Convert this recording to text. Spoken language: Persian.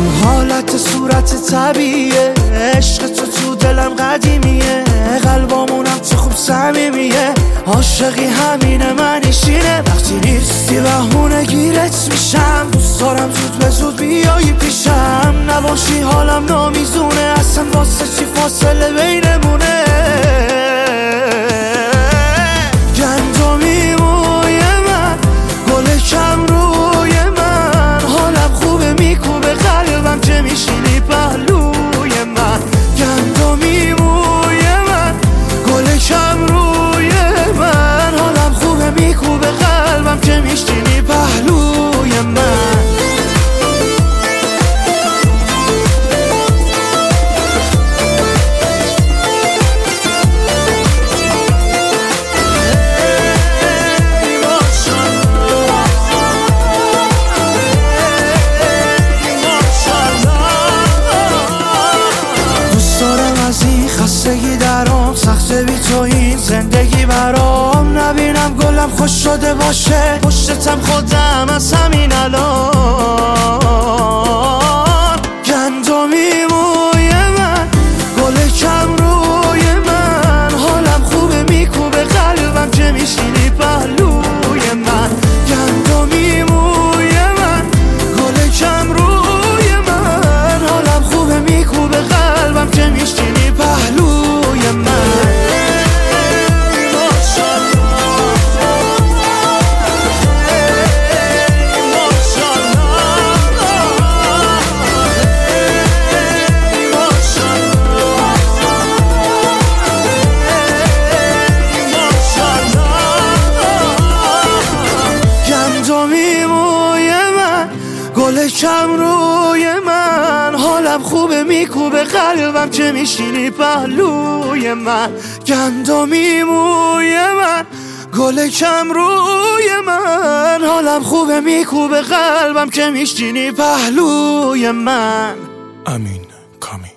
حالت صورت طبیعیه، عشق تو دلم قدیمیه، قلبامونم تو خوب صمیمیه، عاشقی همینه منیشینه، وقتی نیستی بهونه گیرت میشم، دوست دارم زود به زود بیایی پیشم، نباشی حالم نامیزونه، اصلا واسه چی فاصله بینمونه. گندمی موی من، گل کم روی من، حالم خوبه میکوبه قلبم که میشینی پهلوی من. گندمی موی من، گل کم روی من، حالم خوبه میکوبه قلبم که میشینی پهلوی من. خستگی درام سخته بی تو این زندگی برام، نبینم گلم خوش شده باشه پشتتم خودم از همین الان. گندمی موی من، گل کم روی من، حالم خوبه میکوبه قلبم که میشینی پهلوی من. گندمی موی من، گل کم روی من، حالم خوبه میکوبه قلبم که میشینی پهلوی من. گندمی موی من، گل کم روی من، حالم خوبه میکوبه قلبم که میشینی پهلوی من. گندمی موی من، گل کم روی من، حالم خوبه میکوبه قلبم که میشینی پهلوی من. امین کامی.